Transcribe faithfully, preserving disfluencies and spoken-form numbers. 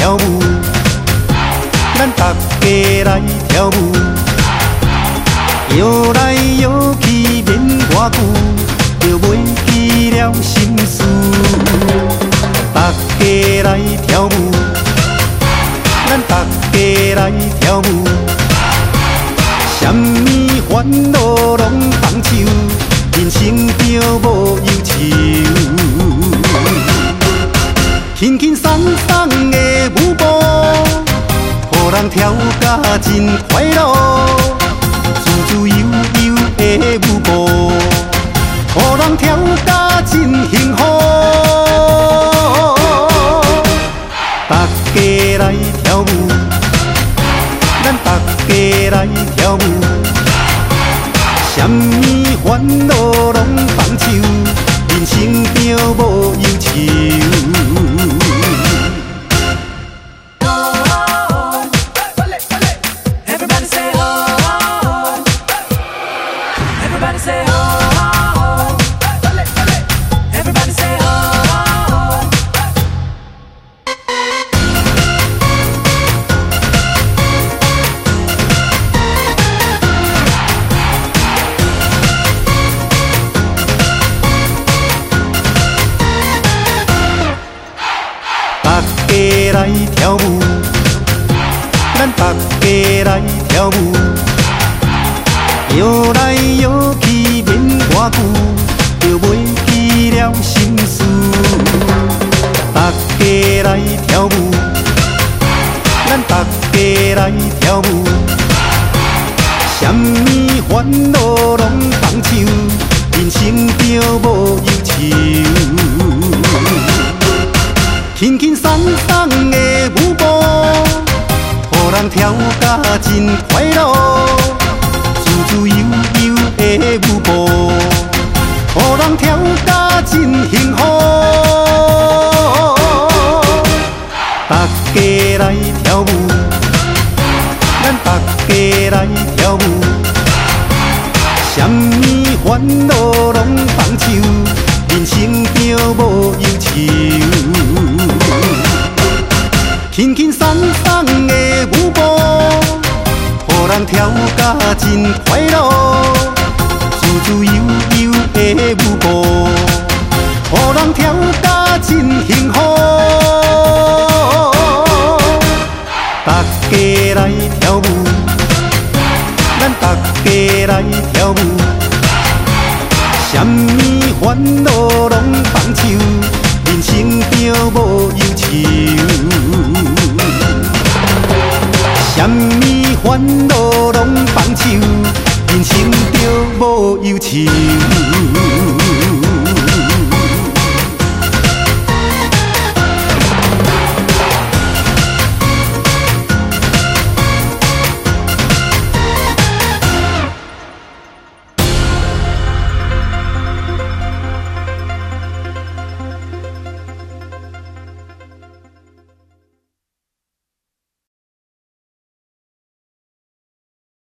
跳舞，咱大家来跳舞，摇来摇去免偌久，就袂记了心事。大家来跳舞，咱大家来跳舞，什么烦恼拢放手，人生着无忧愁。轻轻松松的舞步，予人跳甲真快乐。自自由由的舞步，予人跳甲真幸福。大家来跳舞，咱大家来跳舞，什么烦恼拢放手，人生着无忧愁。大家来跳舞，咱大家来跳舞，摇来摇去免偌久，就袂记了心事。大家来跳舞，咱大家来跳舞，什么烦恼拢放手，人生着无忧愁。轻轻松松的舞步，予人跳甲真快乐。自自由由的舞步，予人跳甲真幸福。大家来跳舞，咱大家来跳舞，什么烦恼拢放手，人生着无忧愁。轻轻松松的舞步，予人跳甲真快乐。自自由由的舞步，予人跳甲真幸福。大家来跳舞，咱大家来跳舞，什么烦恼拢放手，人生着无忧愁。什么烦恼拢放手，人生着无忧愁。